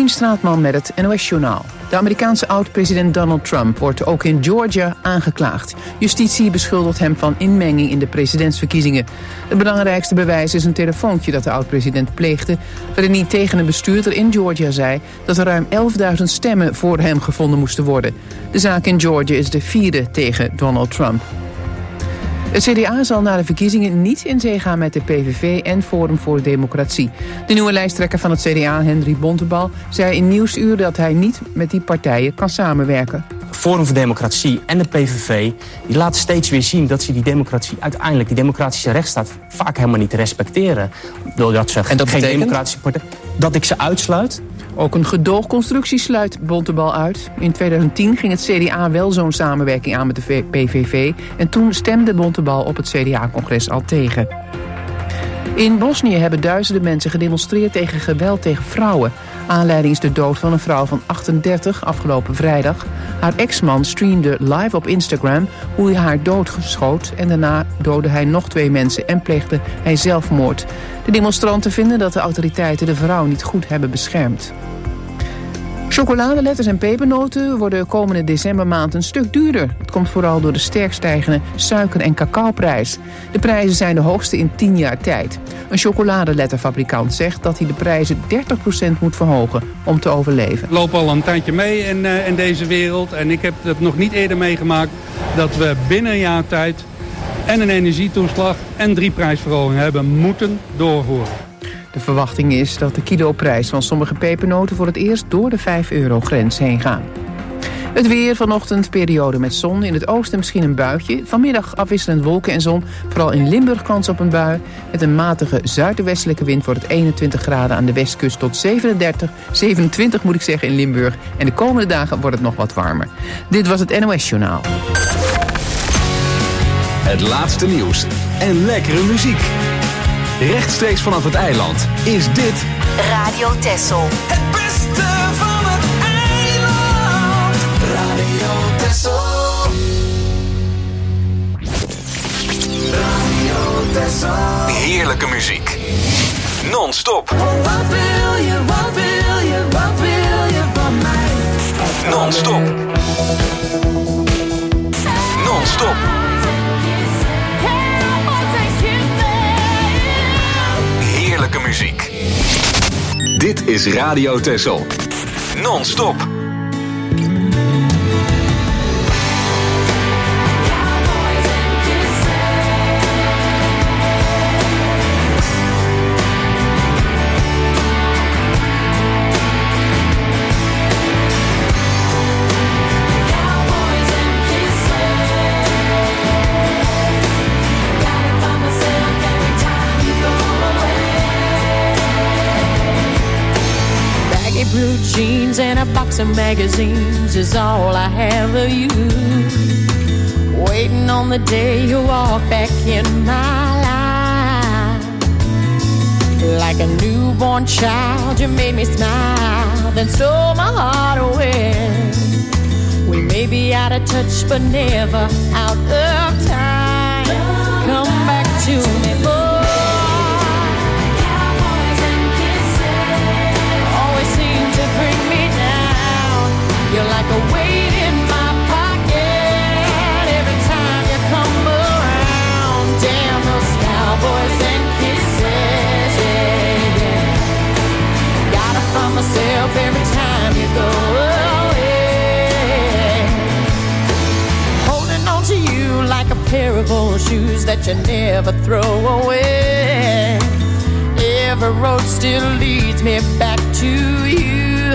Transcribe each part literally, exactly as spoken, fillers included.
Karim Straatman met het N O S-journaal. De Amerikaanse oud-president Donald Trump wordt ook in Georgia aangeklaagd. Justitie beschuldigt hem van inmenging in de presidentsverkiezingen. Het belangrijkste bewijs is een telefoontje dat de oud-president pleegde, waarin hij tegen een bestuurder in Georgia zei dat er ruim elfduizend stemmen voor hem gevonden moesten worden. De zaak in Georgia is de vierde tegen Donald Trump. Het C D A zal na de verkiezingen niet in zee gaan met de P V V en Forum voor Democratie. De nieuwe lijsttrekker van het C D A, Henry Bontebal, zei in Nieuwsuur dat hij niet met die partijen kan samenwerken. Forum voor Democratie en de P V V die laten steeds weer zien dat ze die democratie uiteindelijk, die democratische rechtsstaat, vaak helemaal niet respecteren. Doordat ze en dat geen betekent? democratische partij, dat ik ze uitsluit. Ook een gedoogconstructie sluit Bontebal uit. In tweeduizend tien ging het C D A wel zo'n samenwerking aan met de P V V en toen stemde Bontebal op het C D A-congres al tegen. In Bosnië hebben duizenden mensen gedemonstreerd tegen geweld tegen vrouwen. Aanleiding is de dood van een vrouw van achtendertig afgelopen vrijdag. Haar ex-man streamde live op Instagram hoe hij haar doodgeschoot en daarna doodde hij nog twee mensen en pleegde hij zelfmoord. De demonstranten vinden dat de autoriteiten de vrouw niet goed hebben beschermd. Chocoladeletters en pepernoten worden komende decembermaand een stuk duurder. Het komt vooral door de sterk stijgende suiker- en cacaoprijs. De prijzen zijn de hoogste in tien jaar tijd. Een chocoladeletterfabrikant zegt dat hij de prijzen dertig procent moet verhogen om te overleven. Ik loop al een tijdje mee in, uh, in deze wereld en ik heb het nog niet eerder meegemaakt dat we binnen een jaar tijd en een energietoeslag en drie prijsverhogingen hebben moeten doorvoeren. De verwachting is dat de kiloprijs van sommige pepernoten voor het eerst door de vijf euro grens heen gaan. Het weer vanochtend, periode met zon. In het oosten misschien een buitje. Vanmiddag afwisselend wolken en zon. Vooral in Limburg kans op een bui. Met een matige zuidwestelijke wind wordt het eenentwintig graden aan de westkust tot zevenendertig, zevenentwintig moet ik zeggen in Limburg. En de komende dagen wordt het nog wat warmer. Dit was het N O S-journaal. Het laatste nieuws en lekkere muziek. Rechtstreeks vanaf het eiland is dit Radio Texel. Het beste van het eiland. Radio Texel. Radio Texel. Heerlijke muziek. Non-stop. Wat wil je, wat wil je, wat wil je van mij? Non-stop. Non-stop. Heerlijke muziek. Dit is Radio Texel. Non-stop. Blue jeans and a box of magazines is all I have of you. Waiting on the day you walk back in my life. Like a newborn child, you made me smile, then stole my heart away. We may be out of touch, but never out of time. Come back to me, boy. Bring me down. You're like a weight in my pocket every time you come around. Damn those cowboys and kisses, yeah, yeah. Gotta find myself every time you go away. Holding on to you like a pair of old shoes that you never throw away. Every road still leads me back to you.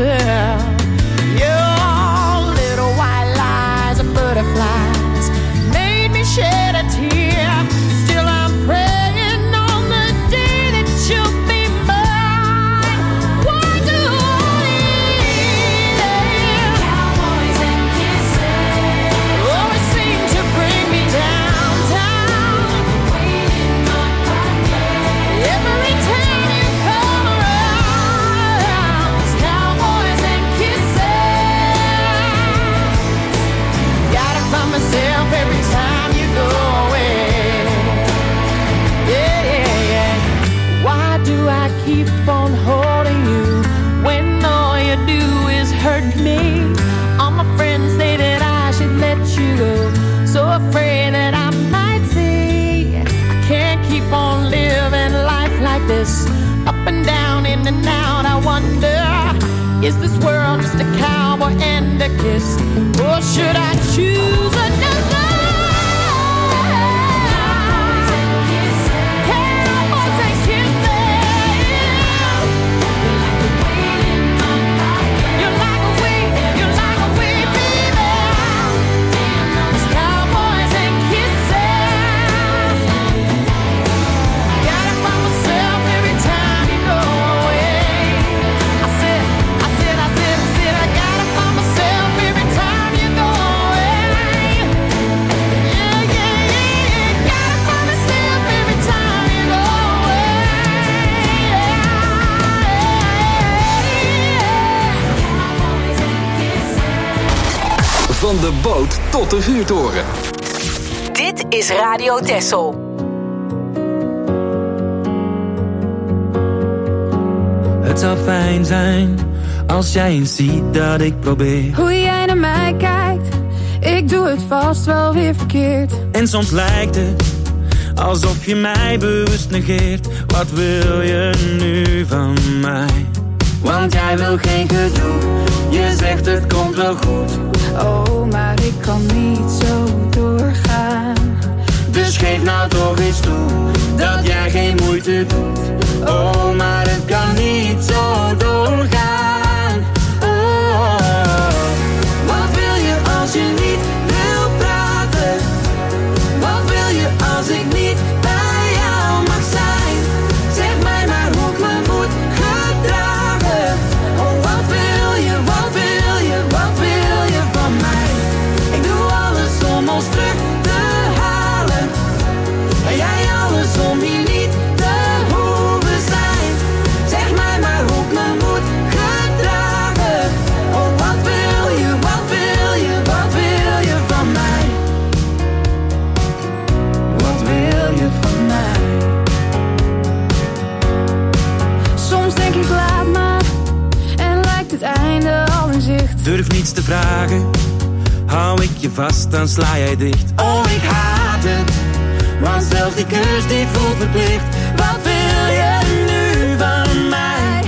Your little white lies and butterflies made me shed a tear. Still I'm praying on the day that you'll be mine. Why do I need them? Cowboys and kisses always seem to bring me down, down. Weight in my pocket every time you come around. this. Up and down, in and out, I wonder, is this world just a cowboy and a kiss? Or should I choose another? Van de boot tot de vuurtoren. Dit is Radio Texel. Het zou fijn zijn als jij eens ziet dat ik probeer. Hoe jij naar mij kijkt, ik doe het vast wel weer verkeerd. En soms lijkt het alsof je mij bewust negeert. Wat wil je nu van mij? Want jij wil geen gedoe, je zegt het komt wel goed. Oh, maar ik kan niet zo doorgaan. Dus geef nou toch eens toe dat jij geen moeite doet. Oh, maar het kan niet zo doorgaan. Oh, wat wil je als je niet wil praten? Wat wil je als ik niet bij jou mag zijn? Zeg mij maar hoe ik me moet gedragen. Oh, wat wil je, wat wil je, wat wil je van mij? Ik doe alles om ons terug te halen. En jij alles om hier niet te hoeven zijn. Zeg mij maar hoe ik me moet gedragen. Oh, wat wil je, wat wil je, wat wil je van mij? Wat wil je van mij? Soms denk ik laat maar, en lijkt het einde al in zicht. Durf niets te vragen, hou ik je vast, dan sla jij dicht. Oh, ik haat het, want zelfs die kus die voelt verplicht. Wat wil je nu van mij?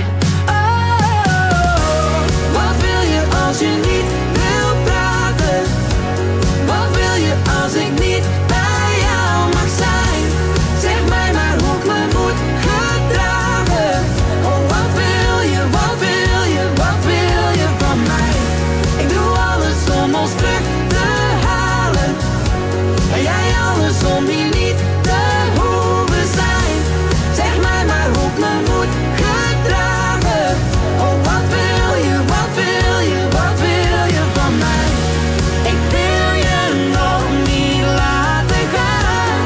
Oh, wat wil je als je niet wil praten? Wat wil je als ik niet bij jou mag zijn? Zeg mij maar hoe ik me moet gedragen. Oh, wat wil je, wat wil je, wat wil je van mij? Ik doe alles om ons terug te halen. En jij alles om hier niet te hoeven zijn. Zeg mij maar hoe ik me moet gedragen. Oh, wat wil je, wat wil je, wat wil je van mij? Ik wil je nog niet laten gaan.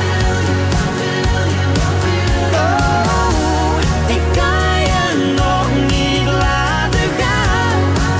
Oh, ik kan je nog niet laten gaan.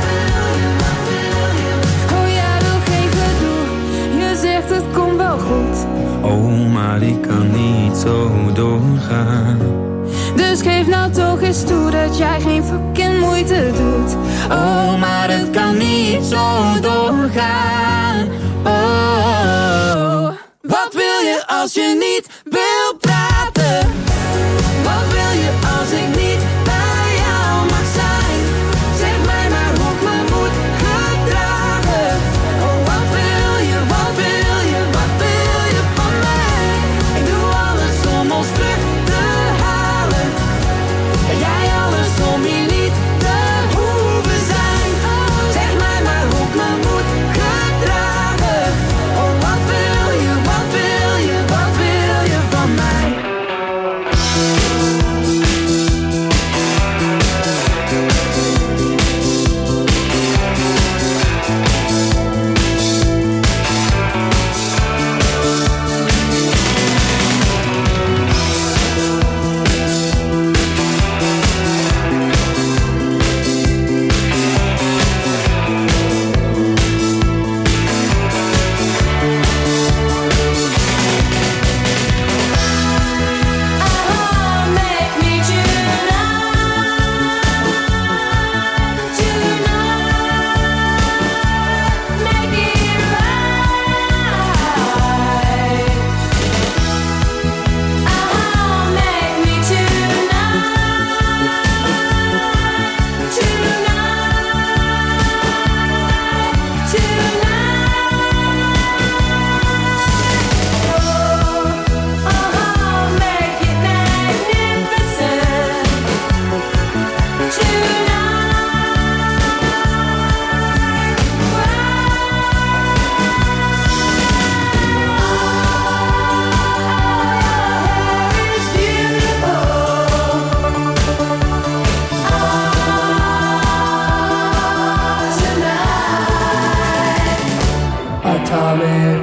Oh, jij wil geen gedoe, je zegt het komt wel goed. Oh, maar ik kan niet zo doorgaan. Dus geef nou toch eens toe dat jij geen fucking moeite doet. Oh, maar het kan niet zo doorgaan. Oh, wat wil je als je niet wil praten? Wat wil je als ik niet bij jou mag zijn? Zeg mij maar hoe ik me moet gedragen. Oh, wat wil je, wat wil je, wat wil je van mij? Ik doe alles om ons terug te halen. En jij alles om hier niet te hoeven zijn. Zeg mij maar hoe ik me moet gedragen. Oh, wat wil je, wat wil je, wat wil je van mij? Baalberg.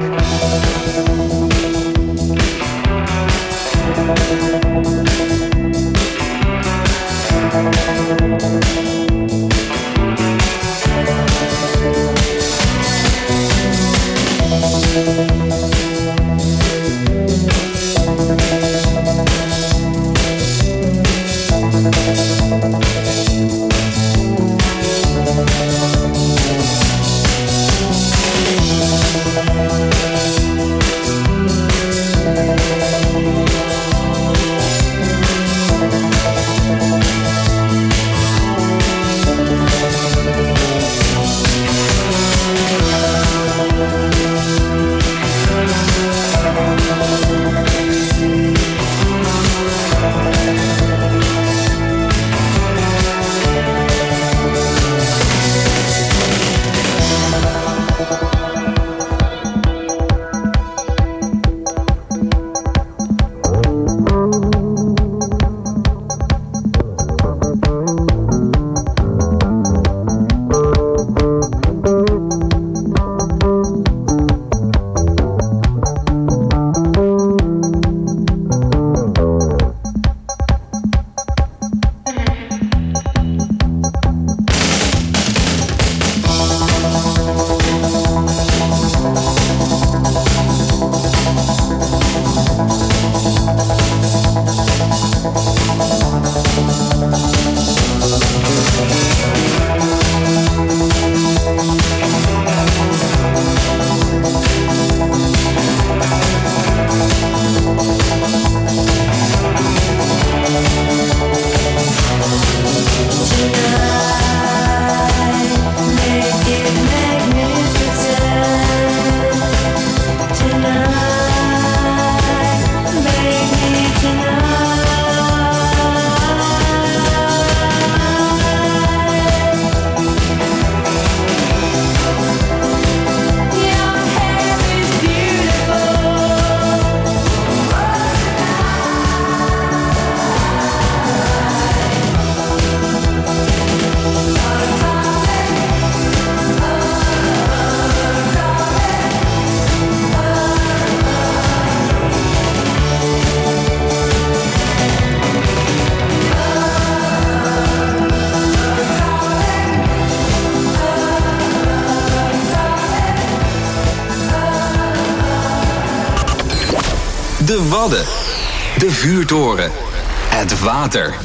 De Wadden. De vuurtoren. Het water.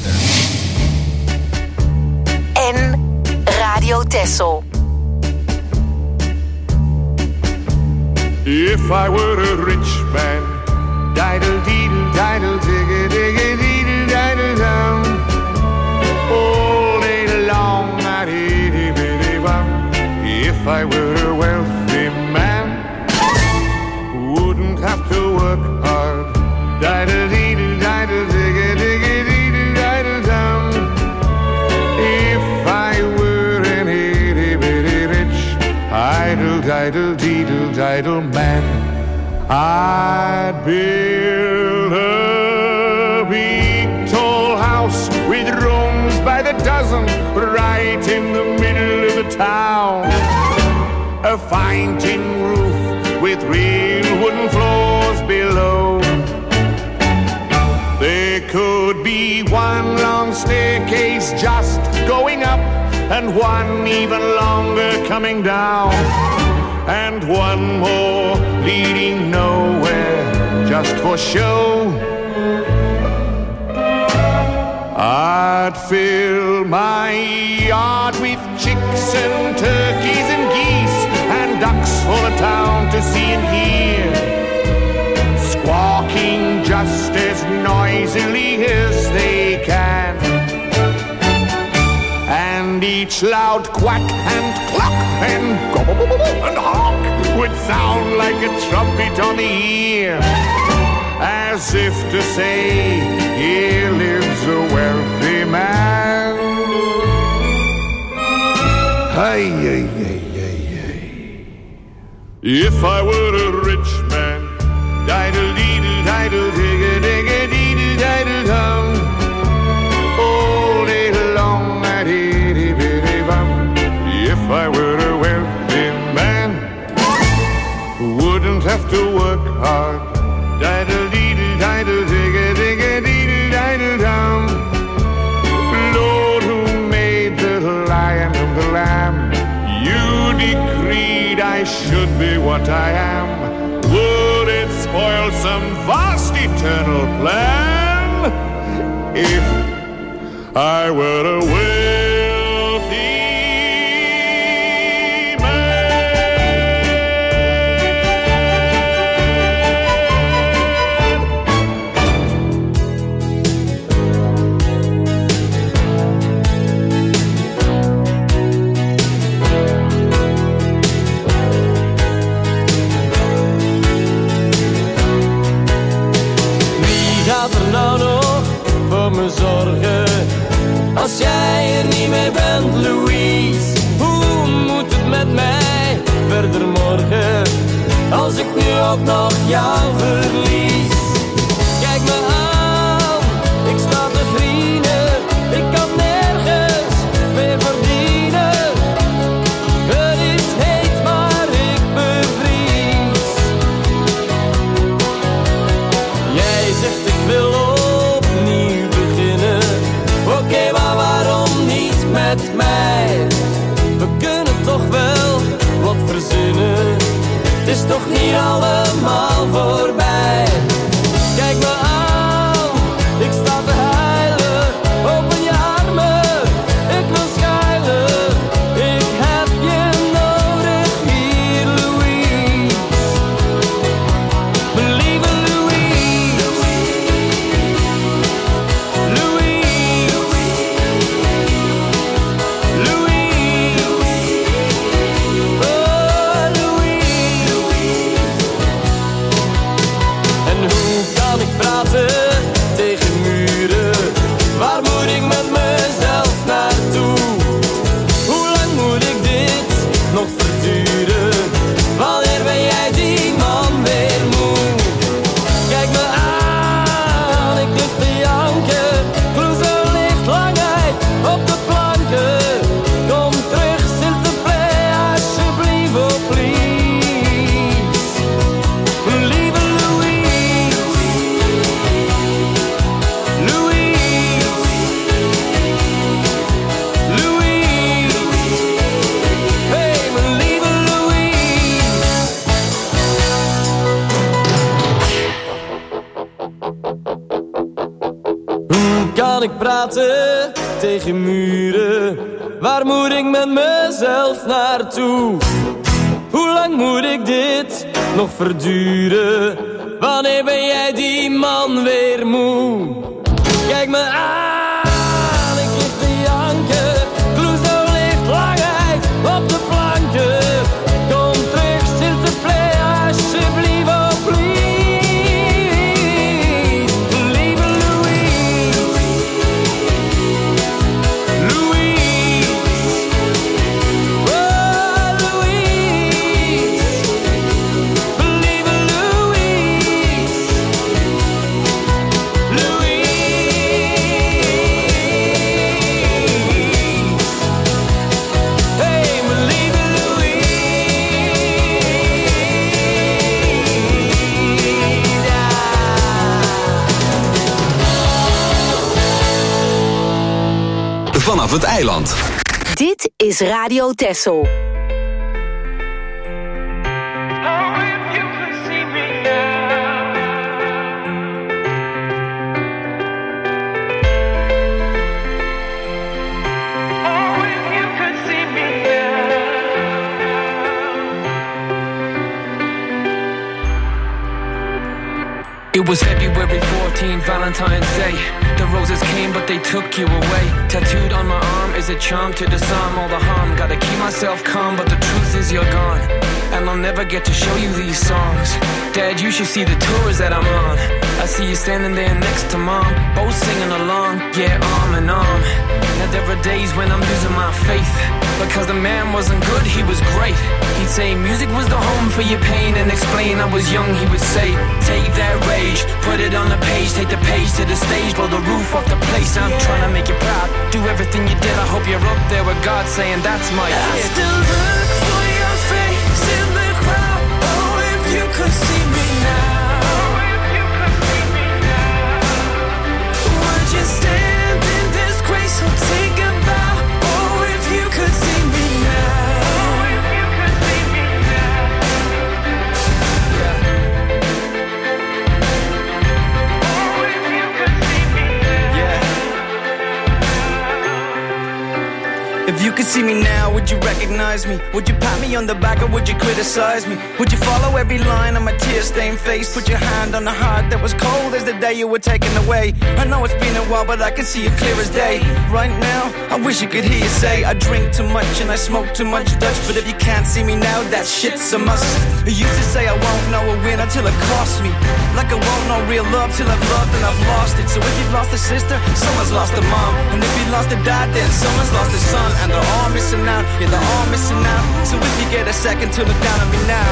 En Radio Texel. If I were a rich man, diddle deedle diddle digga digga deedle diddle down, all day long I'd itty bitty bum. If I were a wealthy man, wouldn't have to work hard, diddle deedle diddle digga digga deedle diddle down. If I were an itty bitty rich, idle diddle deedle diddle man, I'd build a big tall house with rooms by the dozen right in the middle of the town. A fine tin roof with real wooden floors below. There could be one long staircase just going up and one even longer coming down, and one more leading nowhere just for show. I'd fill my yard with chicks and turkeys and geese and ducks for the town to see and hear, squawking just as noisily as they can. And each loud quack and cluck and gobble and honk would sound like a trumpet on the ear, as if to say, here lives a wealthy man. Hey, hey, hey, hey, hey. If I were a rich man, diddle deedle diddle digga digga deedle diddle dum, all day long I'd itty bitty bum. If I were a wealthy man, I should be what I am? Would it spoil some vast eternal plan if I were a wealthy nou nog voor me zorgen als jij er niet meer bent, Louise? Hoe moet het met mij verder morgen als ik nu ook nog jou verlies? Kijk me aan, ik sta te vrienden, ik kan nergens meer verdienen. Het is heet, maar ik bevries. Jij zegt ik wil opnieuw beginnen. Oké, okay, maar waarom niet met mij? We kunnen toch wel wat verzinnen. Het is toch niet allemaal voorbij. Kijk me aan, ik sta te huilen. Open je armen, ik wil schuilen. Ik heb je nodig hier, Louise. Mijn lieve Louise. Louise. Louise. Oh, Louise. En hoe kan ik praten tegen muren? Waar moet ik met mezelf naartoe? Hoe lang moet ik dit nog verduren? Wanneer ben jij die man weer moe? Kijk me aan, ik lig te janken. Clouseau ligt lang uit op de planken. Kom terug, s'il te plaît, alsjeblieft, oh please. Lieve Louise. Louise. Louise. Hey, mijn lieve Louise. Hoe kan ik praten tegen muren? Waar moet ik met mezelf naartoe? Hoe lang moet ik dit nog verduren? Wanneer ben jij die man weer moe? Kijk me aan, ik lig te janken. Clouseau ligt lang uit op de planken. Kom terug, s'il te plaît, alsjeblieft, oh please. Lieve Louise. Louise. Oh, Louise. Lieve Louise. Louise. Hey, mijn lieve Louise. Vanaf het eiland. Dit is Radio Texel. It was February fourteenth, Valentine's Day. The roses came, but they took you away. Tattooed on my arm is a charm to disarm all the harm. Gotta keep myself calm, but the truth is you're gone. And I'll never get to show you these songs. Dad, you should see the tours that I'm on. I see you standing there next to Mom, both singing along, yeah, arm in arm. Now there are days when I'm losing my faith, because the man wasn't good, he was great. He'd say music was the home for your pain, and explain I was young, he would say, take that rage, put it on the page, take the page to the stage, blow the roof off the place. I'm trying to make you proud, do everything you did. I hope you're up there with God saying that's my kid. I still look for your face in the crowd. Oh, if you could see me now. Would you stand in disgrace or take a bow? Oh, if you could see me now. see me now, would you recognize me? Would you pat me on the back or would you criticize me? Would you follow every line on my tear-stained face? Put your hand on the heart that was cold as the day you were taken away. I know it's been a while, but I can see it clear as day. Right now, I wish you could hear you say I drink too much and I smoke too much Dutch, but if you can't see me now, that shit's a must. You used to say I won't know a win until it costs me, like I won't know real love till I've loved and I've lost it. So if you've lost a sister, someone's lost a mom, and if you lost a dad, then someone's lost a son. And they're all missing out, yeah, they're all missing out. So if you get a second to look down on me now,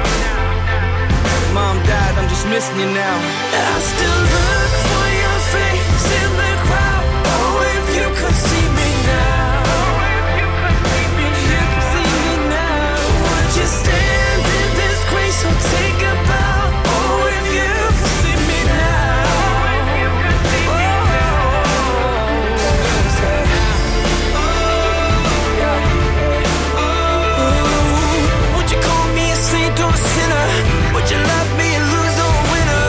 Mom, Dad, I'm just missing you now. And I still look for your face in the crowd. Oh, if you could see me now, if you could see me now, would you stand in disgrace or take a bow? Oh, if you could see me now, oh, would you call me a saint or a sinner? Would you love me and lose or a winner?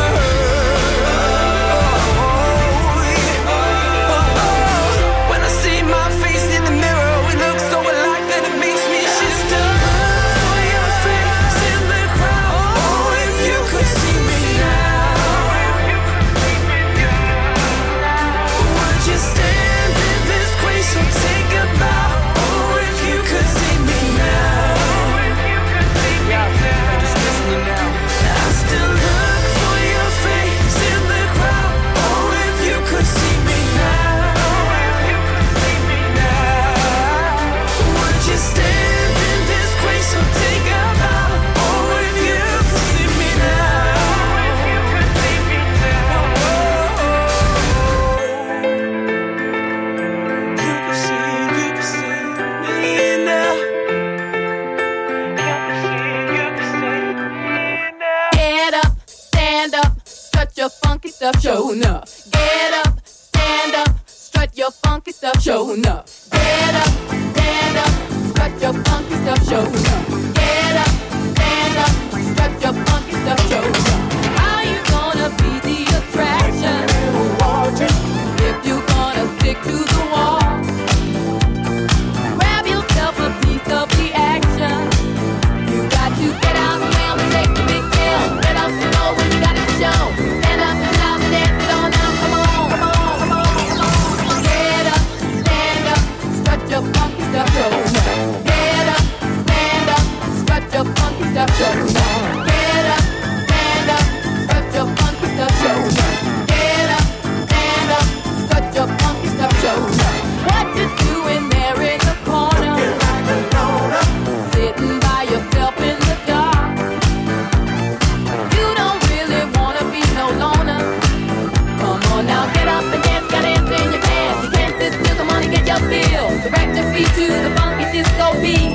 When I see my face in the mirror, it looks so alike that it makes me shit. Still look for your face in the crowd. Oh, if you could see me now, would you stand in disgrace or take a bow? Oh, if you could see me now, I'm just missing you now. I still look for your face in the crowd. Oh, if you could see me now, would you stand in disgrace or take a bow? Oh, if you could see me now, you could see, you could see me now. Get up, stand up, strut your funky stuff, show enough. Get up, stand up, strut your funky stuff, show enough. Get up, stand up, strut your funky stuff, show enough. Get up, stand up, strut your funky stuff, show enough. How you gonna be the attraction if you gonna stick to the wall? Grab yourself a piece of the action. You got to get out and take the big deal. Let us know what you got to show. Stand up and shout and dance it on out. Come on, come on, come on, come on. Get up, stand up, strut your funky stuff, show enough. Get up, stand up, strut your funky stuff, show enough. Get up, stand up, strut your funky stuff, show enough. Get up, stand up, strut your funky stuff, show enough. What you doing there in the corner? Sitting by yourself in the dark. You don't really wanna be no loner. Come on now, get up and dance, got dance in your pants. You can't sit still, come on and get your feel. Direct your feet to the funky disco beat.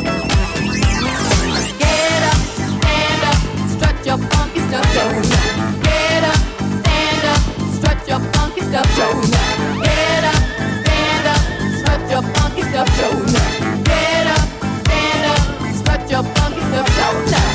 Get up, stand up, strut your funky stuff, show enough. Get up, stand up, strut your funky stuff, show enough. Get up, stand up, strut your funky stuff, show enough. Get up, stand up, strut your funky stuff, show enough.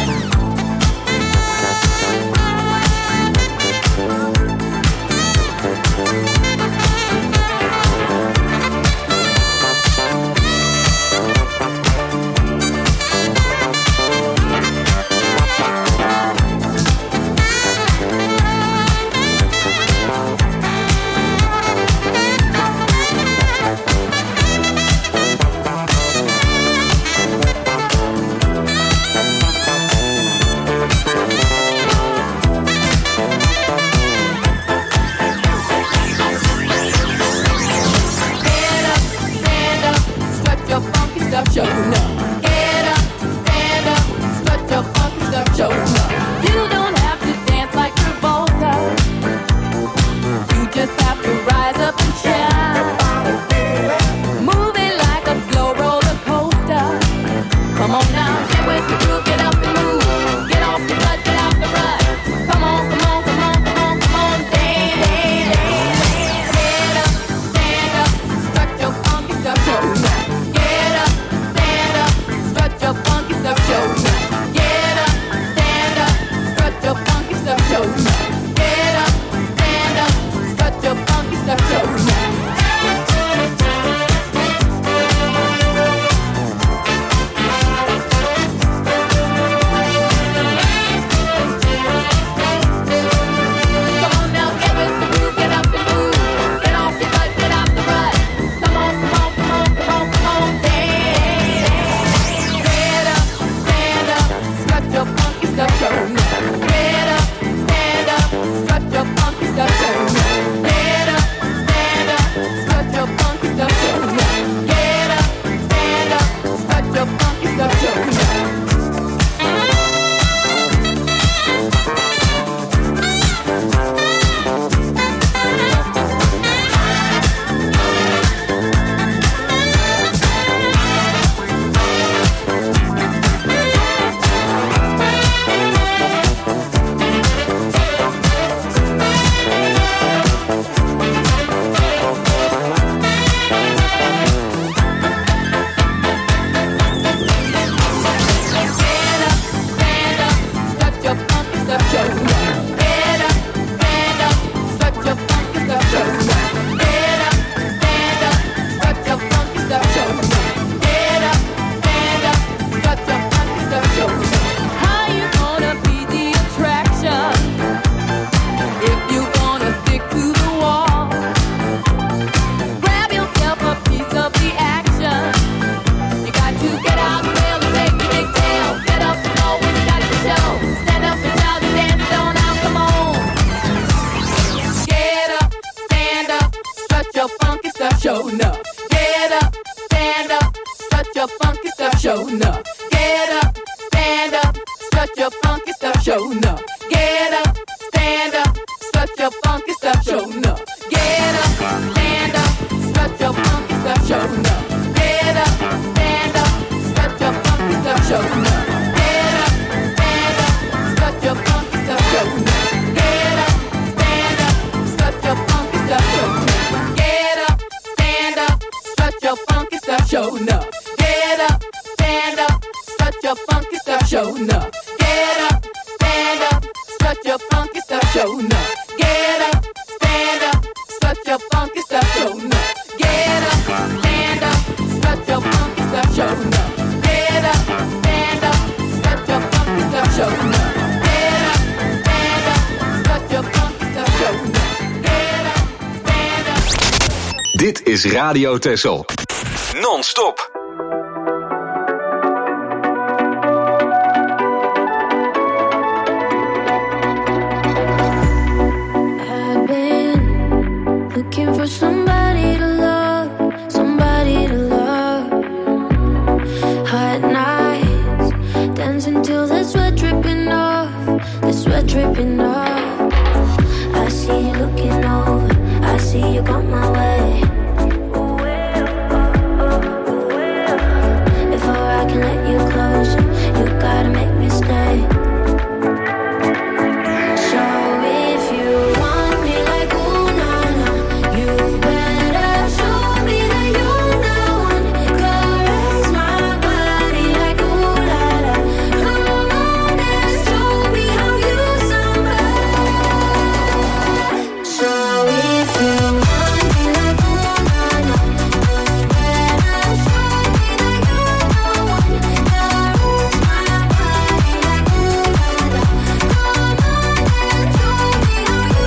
Show enough. Get up, stand up, strut your funky stuff, show enough. You don't have to dance like Travolta. You just have to rise up and shine. Move it like a slow roller coaster. Come on now, get with the groove, get up and move. Get off the butt, get out the rut. Come on, come on, come on, come on, come on, dance, dance, dance. Get up, stand up, strut your funky stuff, show enough. Get up, stand up, show enough. Get up, stand up, strut your funky stuff, show enough. Get up, stand up, strut your funky stuff, show enough. Get up, stand up, strut your funky stuff, show enough. Get up, stand up, strut your funky stuff, show enough. Get up, stand up, strut your funky stuff, show enough. Get up, stand up, strut your funky stuff, show enough. Get up, stand up, strut your funky stuff, show enough. Get up, stand up, strut your funky stuff, show enough. Get up, stand up, strut your funky stuff, show enough. Get up, stand up, strut your funky stuff, show enough. Get up, stand up, strut your funky stuff, show enough. Get up, stand up, strut your funky stuff, show enough. Get up, stand up, strut your funky stuff, show enough. Get up, stand up. Dit is Radio Texel. Non-stop. I've been looking for somebody to love, somebody to love. Hot nights, dancing till the sweat dripping off, the sweat dripping off. I see you looking over, I see you come my way. Before I can let you closer, you gotta make me stay. So if you want me like ooh na na, you better show me that you're the one. Caress my body like ooh la la. Come on and show me how you somebody. So if you want me like ooh na na, you better show me that you're the one. Caress my body like ooh la la. Come on and show me how you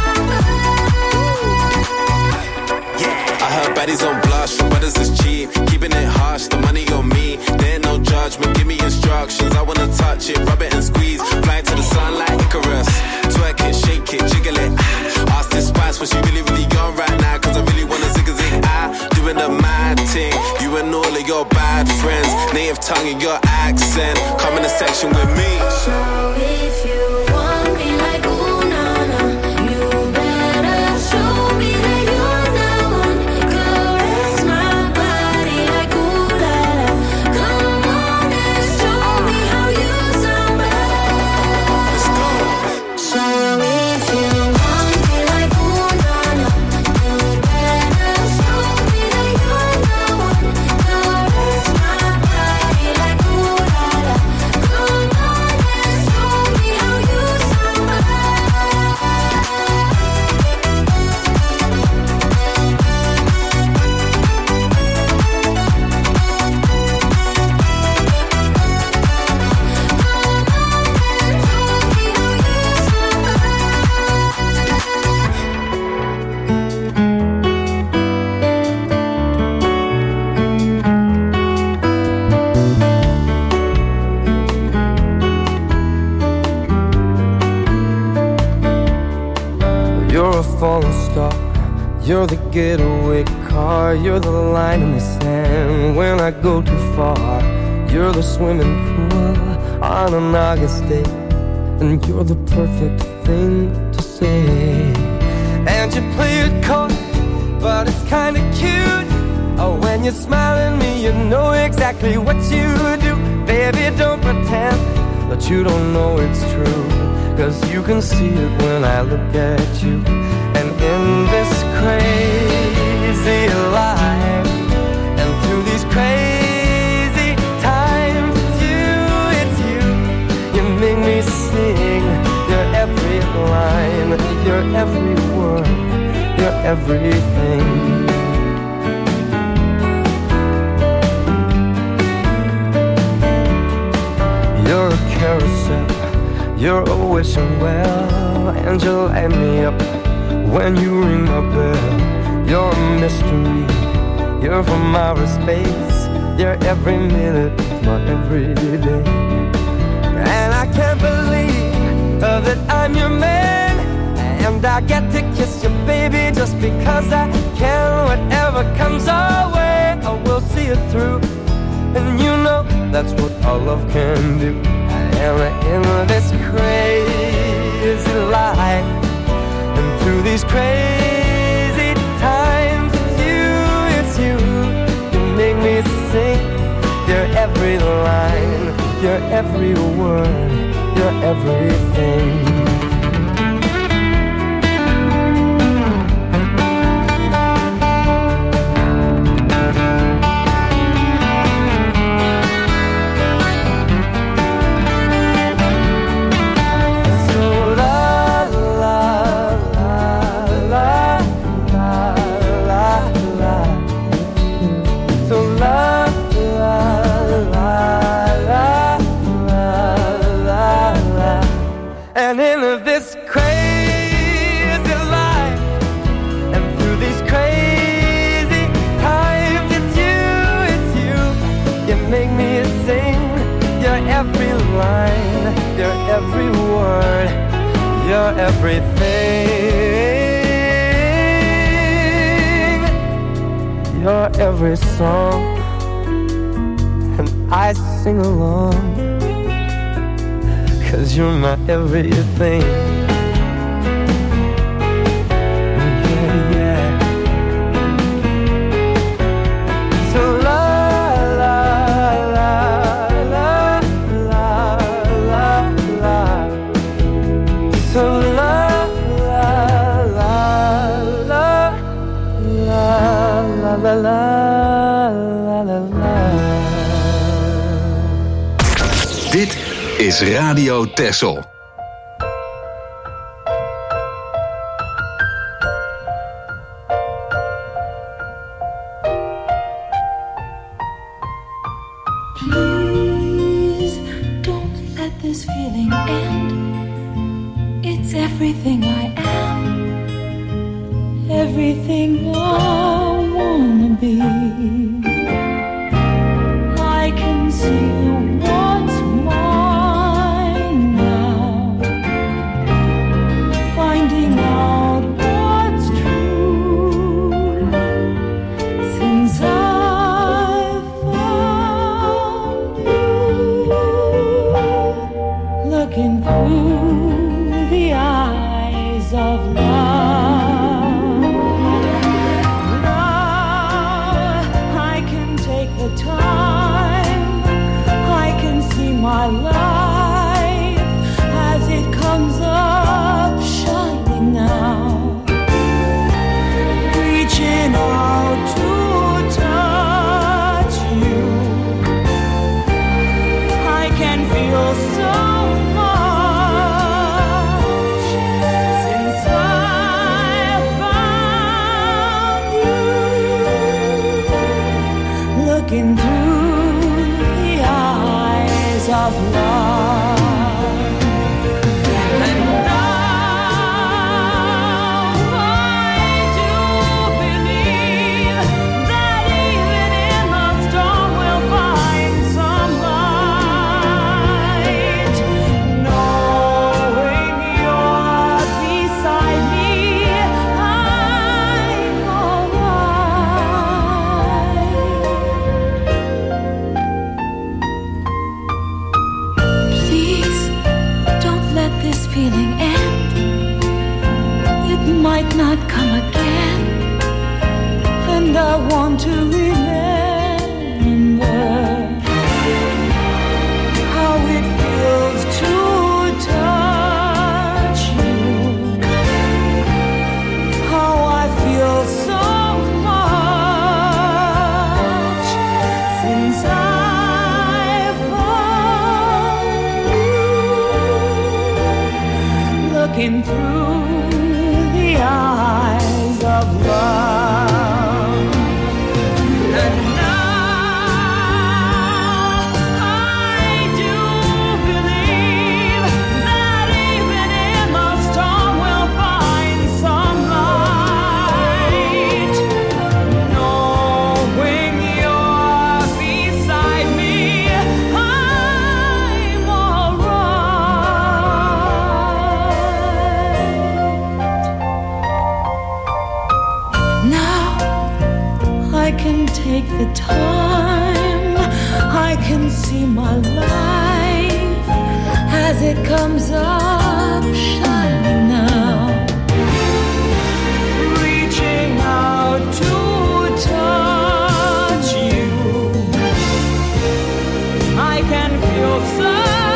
somebody. I heard baddies on blush, for brothers is cheap. Keeping it harsh, the money on me. There ain't no judgment, give me instructions. I wanna touch it, rub it and squeeze. Fly to the sun like Icarus. Twerk it, shake it, jiggle it. Ah. Ask this spice what she really, really on right now. Cause I really wanna zig a zig. I doing the mad thing. You and all of your bad friends. Native tongue and your accent. Come in the section with me. So if you want me like ooh na na, you better show me that you're the one. Caress my body like ooh la la. Come on and show me how you somebody. Let's go. So if you want me like ooh na na, you better show me that you're the one. Caress my body like ooh la la. Come on and show me how you somebody. You're a falling star, you're the getaway car, you're the line in the sand when I go too far. You're the swimming pool on an August day, and you're the perfect thing to say. And you play it cold, but it's kinda cute. Oh, when you smile at me, you know exactly what you do. Baby, don't pretend that you don't know it's true, cause you can see it when I look at you. And in this crazy life, and through these crazy times, it's you, it's you. You make me sing your every line, your every word, your everything. You're a carousel, you're a wishing well, and you light me up when you ring my bell. You're a mystery, you're from outer space, you're every minute of my everyday. And I can't believe uh, that I'm your man, and I get to kiss you, baby, just because I can. Whatever comes our way, I will see it through. And you know that's what all love can do. And in this crazy life, and through these crazy times, it's you, it's you. You make me sing your every line, your every word, your everything. And in this crazy life, and through these crazy times, it's you, it's you. You make me sing your every line, your every word, your everything, your every song. And I sing along, 'cause you're my everything. Yeah, yeah. So la la la la la la la. So la la la la la la la la la la. Dit is Radio Texel. Please don't let this feeling end. It's everything I am, everything I wanna be. I can see what's mine now, finding out what's true. Since I've found you, looking through the eyes of love. Now I can take the time, I can see my life as it comes up shining now, reaching out to touch you. I can feel so much since I found you, looking through the eyes of love. And now I do believe that even in the storm we'll find some light. Knowing you're beside me, I'm alright. Please don't let this feeling end. It might not come again, and I want to remember how it feels to touch you, how I feel so much since I found you, looking through the eyes of love. And now I do believe that even in the storm we'll find some light. Knowing you're beside me, I'm alright. my life as it comes up shining now, reaching out to touch you. I can feel so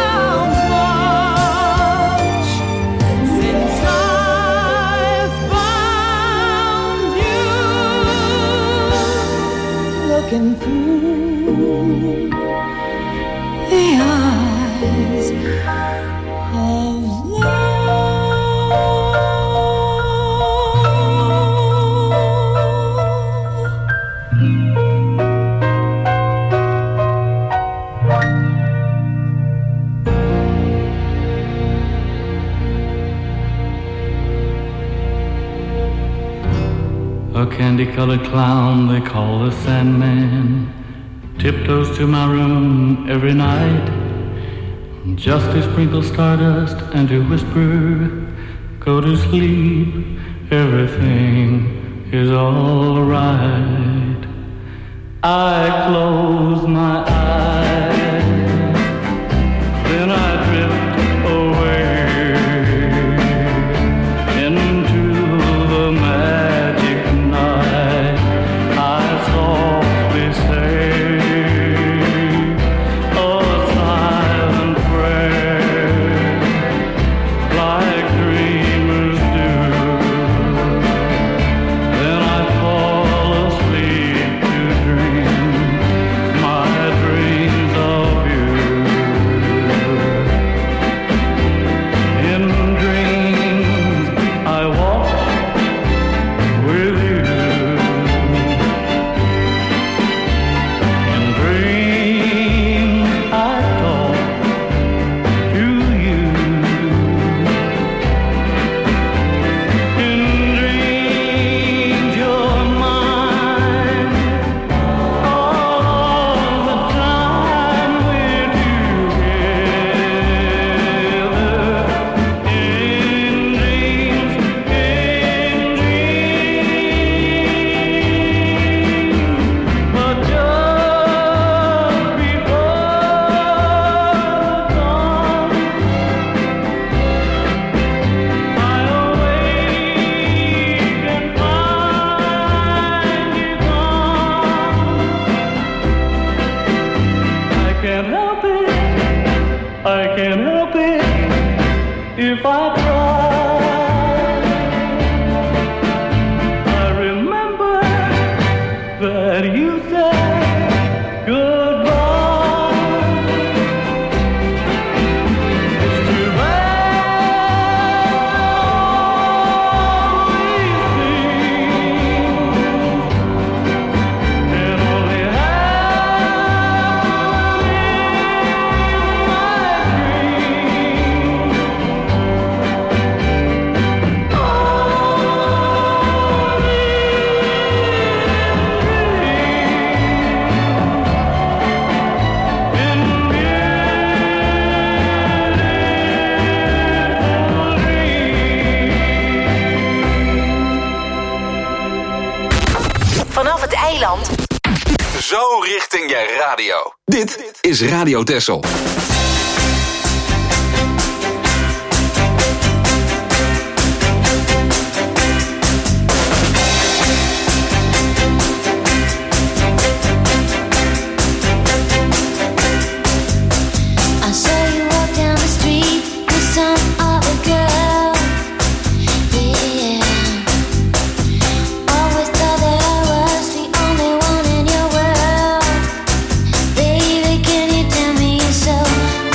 much since I've found you. Looking through the eyes of A candy-colored clown they call the Sandman tiptoes to my room every night just to sprinkle stardust and to whisper, go to sleep, everything is all right. I close my eyes, then I drift away into the magic night. I softly say a silent prayer like dreamers do. Then I fall asleep to dream my dreams of you. In dreams I walk with you. In dreams I talk to you. In dreams you're mine all the time we're together. In dreams, in dreams, but just before dawn, I awake and find you gone. I can't help it, I can't help it if I try. I remember that you said goodbye. It's too bad all these things can only happen in my dreams. Vanaf het eiland. Zo richting je radio. Dit is Radio Texel. I saw you walk down the street with some other girl. Yeah, always thought that I was the only one in your world. Baby, can you tell me so?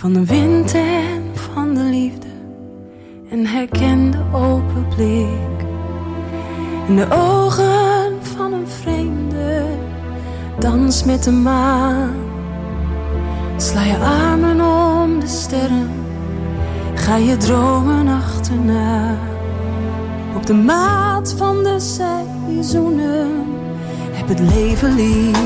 van de wind en van de liefde. En herken de open blik in de ogen van een vreemde. Dans met de maan. Sla je armen om de sterren. Ga je dromen achterna. Op de maat van de seizoenen. Heb het leven lief.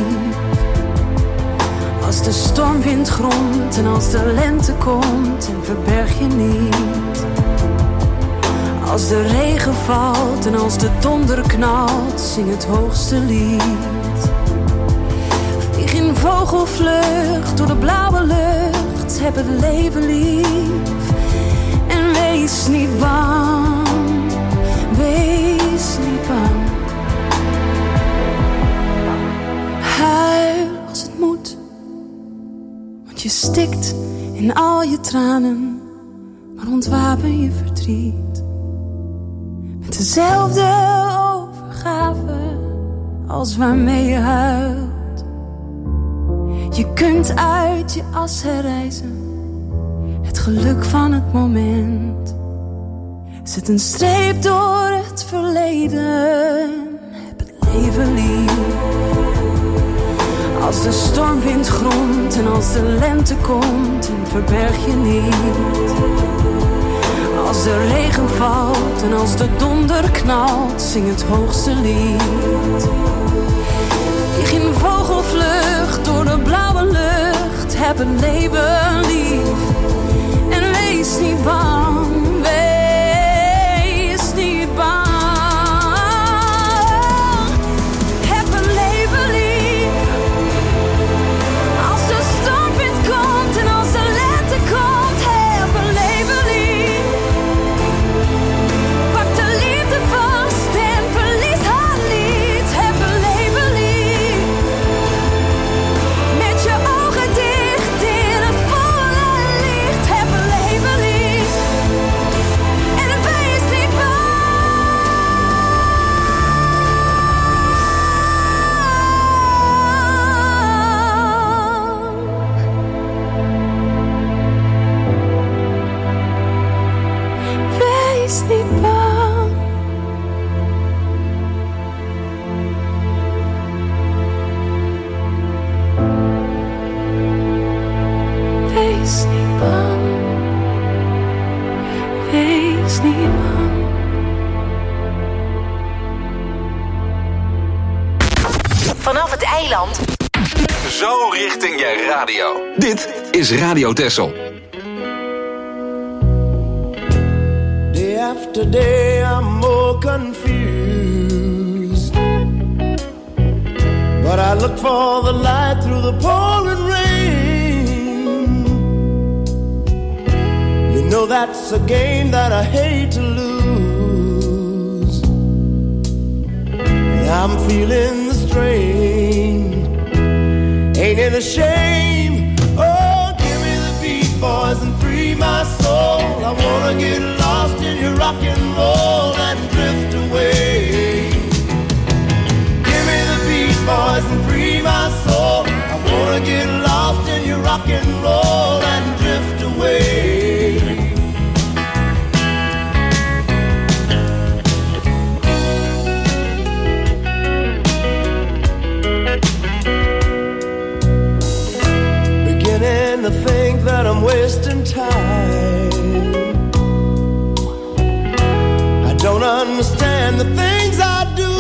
Als de stormwind gromt en als de lente komt, en verberg je niet. Als de regen valt en als de donder knalt, zing het hoogste lied. Vlieg in vogelvlucht door de blauwe lucht, heb het leven lief. En wees niet bang, wees niet bang. Huil als het moet, want je stikt in al je tranen, maar ontwapen je verdriet. Met dezelfde overgave als waarmee je huilt. Je kunt uit je as herrijzen, het geluk van het moment. Zet een streep door het verleden, heb het leven lief. Als de stormwind gromt en als de lente komt, en verberg je niet. Als de regen valt en als de donder knalt, zing het hoogste lied. Vlieg in vogelvlucht door de blauwe lucht, heb het leven lief. En wees niet bang, wees niet bang. Heb het leven lief. Als de stormwind komt en als de lente komt, heb het leven lief. Pak de liefde vast en verlies haar niet. Heb het leven lief. Met je ogen dicht in het volle licht. Heb het leven lief. En wees niet bang. Wees niet bang. Wees niet bang. Wees niet bang. Vanaf het eiland. Zo richting je radio. Dit is Radio Texel. Day after day I'm more confused, but I look for the light through the pouring rain. You know that's a game that I hate to lose, and I'm feeling the strain. Ain't it a shame? Oh, give me the beat, boys, and free my soul. I wanna get lost in your rock and roll and drift away. Give me the beat, boys, and free my soul. I wanna get lost in your rock and roll and drift away. Beginning to think that I'm wasting time. I don't understand the things I do.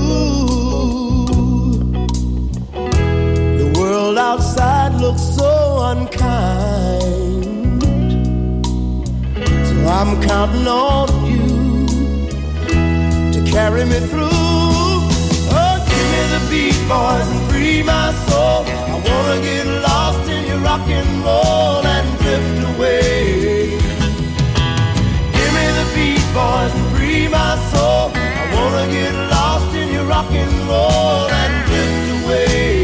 The world outside looks so unkind, so I'm counting on you to carry me through. Oh, give me the beat, boys, and free my soul. I wanna get lost in your rock and roll and drift away. Give me the beat, boys, and free my soul. I wanna get lost in your rock and roll and drift away.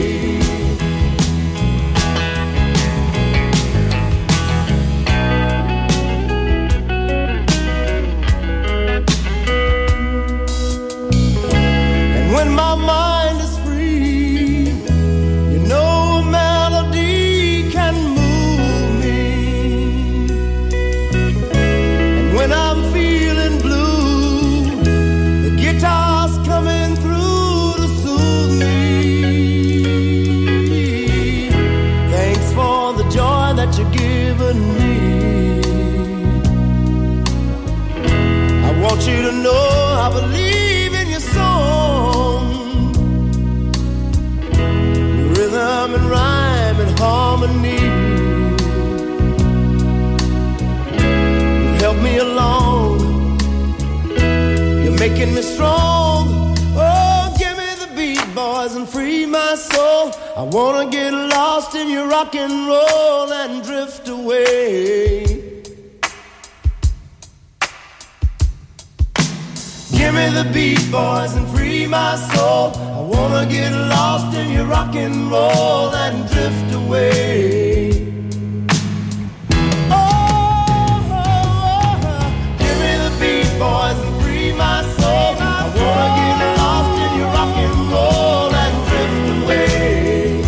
And when my mind is free, you know a melody can move me. want you to know I believe in your song. Rhythm and rhyme and harmony. You help me along. You're making me strong. Oh, give me the beat, boys, and free my soul. I wanna get lost in your rock and roll and drift away. Give me the beat, boys, and free my soul. I wanna get lost in your rock and roll and drift away. Oh, oh, oh, oh. Give me the beat, boys, and free my soul. I wanna get lost in your rock and roll and drift away.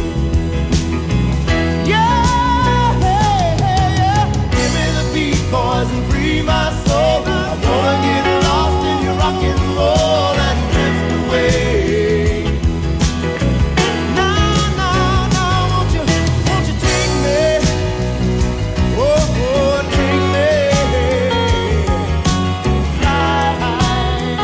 Yeah, hey, hey, yeah. Give me the beat, boys, and free my soul. I wanna get lost in your rock and roll and drift away. No, no, no, won't you, won't you take me? Oh, oh, take me. Fly high.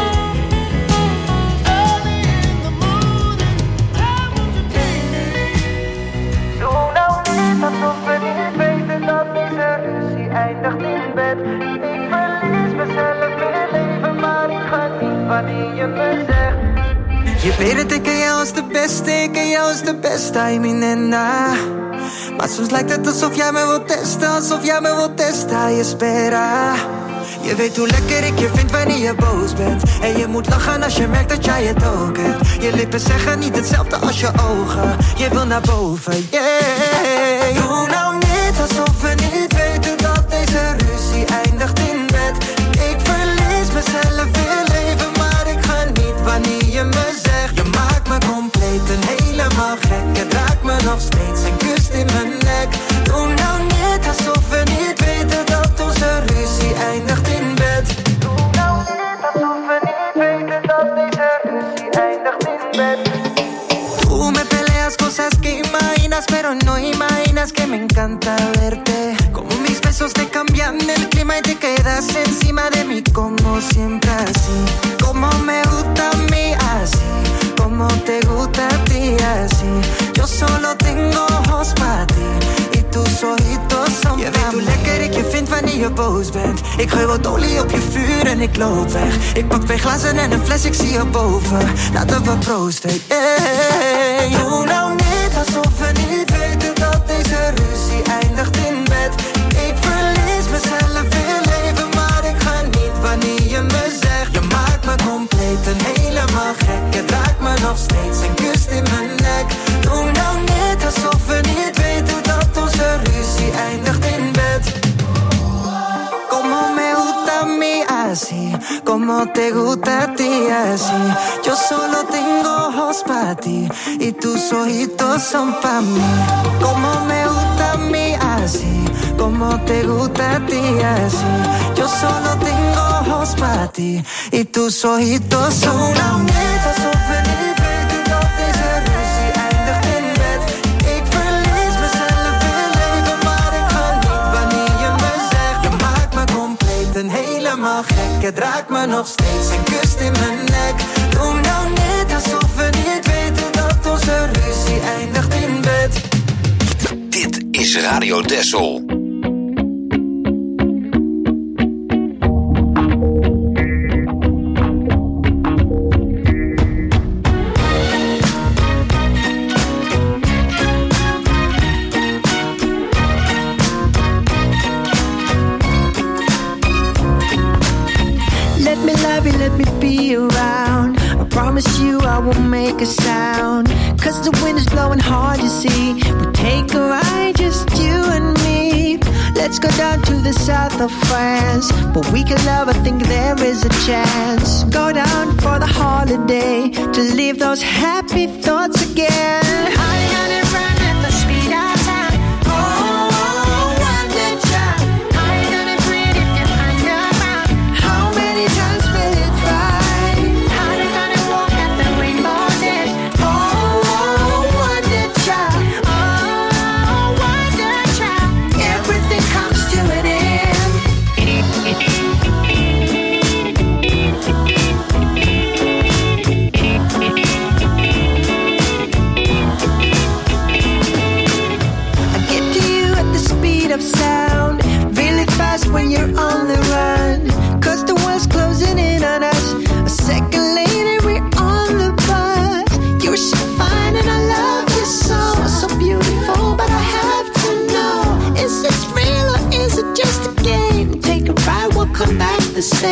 Early in the morning, why won't you take me? Doe nou niet alsof we niet weten dat deze ruzie eindigt in bed. Ik verlies mezelf in het leven, maar ik ga niet wanneer je me zegt. Je weet het, ik ken jou als de beste, ik ken jou als de beste, I mean en na. Maar soms lijkt het alsof jij me wilt testen, alsof jij me wilt testen, je spera. Je weet hoe lekker ik je vind wanneer je boos bent. En je moet lachen als je merkt dat jij het ook hebt. Je lippen zeggen niet hetzelfde als je ogen. Je wil naar boven, yeah. Doe nou niet alsof we niet weten dat deze ruzie eindigt in bed. Ik verlies mezelf in leven, maar ik ga niet wanneer je me zegt. Je maakt me compleet en helemaal gek. Je raakt me nog steeds en kust in mijn nek. Doe nou niet alsof we niet weten dat onze ruzie eindigt in bed. Doe nou niet alsof we niet weten dat deze ruzie eindigt in bed. Tú me peleas cosas que imaginas, pero no imaginas que me encanta verte. Como mis besos te cambian el clima y te quedas encima de mí como siempre así. Como me gusta a mí así, como te gusta a ti así. Yo solo tengo ojos para ti y tus ojitos son je weet hoe lekker ik je vind wanneer je boos bent. Ik gooi wat olie op je vuur en ik loop weg. Ik pak twee glazen en een fles, ik zie je boven. Laten we proosten, yeah. Doe nou niet alsof we niet weten dat deze ruzie eindigt in bed. Ik verlies mezelf in leven, maar ik ga niet wanneer je me zegt. Je maakt me compleet en helemaal gek. Je raakt me nog steeds en kust in mijn nek. Doe nou niet alsof we niet weten dat onze ruzie eindigt in bed. Como me gusta a mí así, como te gusta a ti así. Yo solo tengo ojos pa' ti y tus ojitos son pa' mí. Como me gusta a mí así, como te gusta a ti así. Yo solo tengo ojos pa' ti y tus ojitos son pa' mí. Alsof we niet weten dat deze ruzie eindigt in bed. Ik verlies mezelf in leven, maar ik ga niet wanneer je me zegt. Je maakt me compleet en helemaal gek. Het raakt me nog steeds en kust in mijn nek. Doe nou niet alsof we niet weten dat onze ruzie eindigt in bed. Dit is Radio Dessel. Let me be around. I promise you I won't make a sound. Cause the wind is blowing hard, you see. We take a ride, just you and me. Let's go down to the south of France. But we can love, I think there is a chance. Go down for the holiday, to leave those happy thoughts again. I gotta run at the speed of sound. Oh, wonder child. I gotta breathe if you're underground. How many times will it try? How they gonna walk at the rainbow's edge? Oh, wonder child. Oh, wonder child. Everything comes to an end.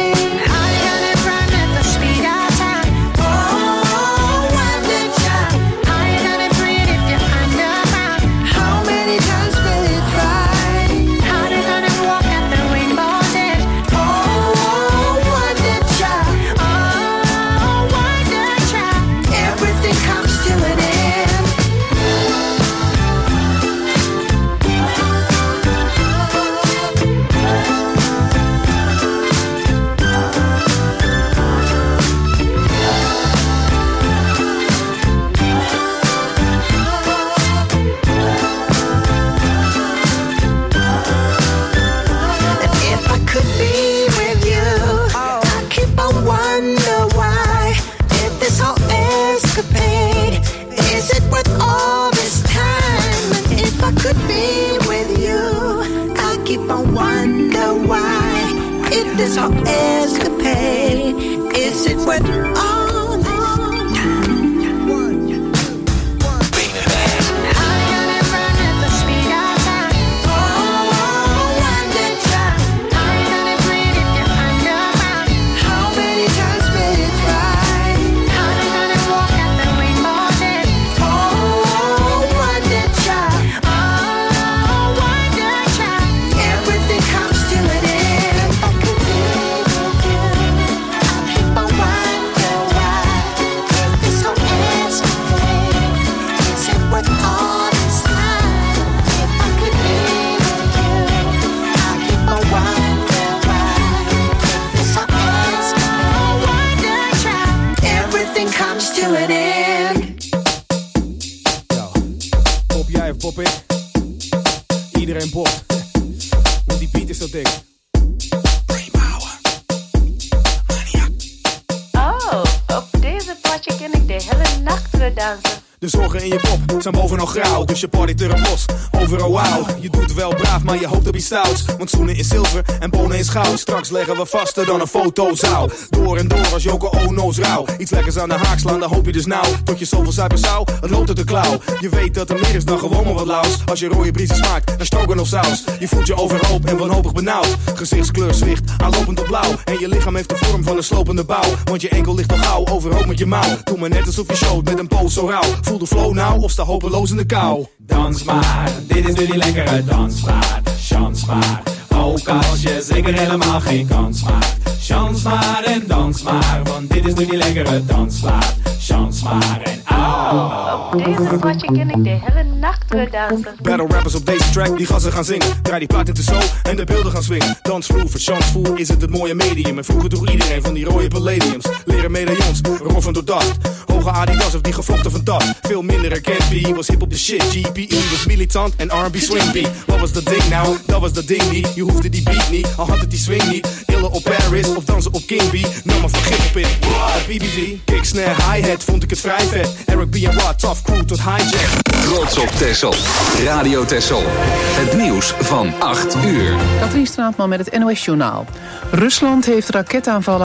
This whole escapade, is it worth all this pop ik. Iedereen popt. Want die beat is zo dik. Oh, op deze potje ken ik de hele nacht weer dansen. De zorgen in je kop zijn bovenal grauw, dus je partyt er een bos. Overal wauw, je doet wel braaf, maar je hoopt op iets stouts. Want zoenen is zilver en bonen is goud. Straks leggen we vaster dan een fotozaal. Door en door als Joko Ono's rauw. Iets lekkers aan de haak slaan, dan hoop je dus nou. Tot je zoveel zuipen zou, het loopt uit de klauw. Je weet dat er meer is dan gewoon maar wat laus. Als je rode briesen smaakt, dan stoken of saus. Je voelt je overhoop en wanhopig benauwd. Gezichtskleur zwicht, aanlopend op blauw. En je lichaam heeft de vorm van een slopende bouw. Want je enkel ligt al gauw, overhoop met je mouw. Doe maar net alsof je showt met een poos zo rauw. Voel de flow nou of sta hopeloos in de kou. Dans maar, dit is nu die lekkere dansmaat. Chans maar, ook als je zeker helemaal geen kans maakt. Chans maar en dans maar, want dit is nu die lekkere dansplaat. Chans maar en au. Op deze potje ken ik de hele nacht weer dansen. Battle rappers op deze track, die gassen gaan zingen. Draai die plaat in de zo en de beelden gaan swingen. Dansvloer, voor chansvoer is het het mooie medium. En vroeger droeg iedereen van die rode palladiums. Leren medaillons, roffen door dacht. Hoge Adidas of die gevlochten van das. Veel minder herkend, B was hip op de shit. G P E was militant en R and B swing beat. Wat was dat ding nou? Dat was dat ding niet. Je hoefde die beat niet, al had het die swing niet. Illen op Paris of dansen op King B. Nam maar van gif op in. B B G, kick, snare, hi-hat, vond ik het vrij vet. Eric B en Rod, tough crew tot hijack. Trots op Texel. Radio Texel. Het nieuws van acht uur. Katrien Straatman met het N O S Journaal. Rusland heeft raketaanvallen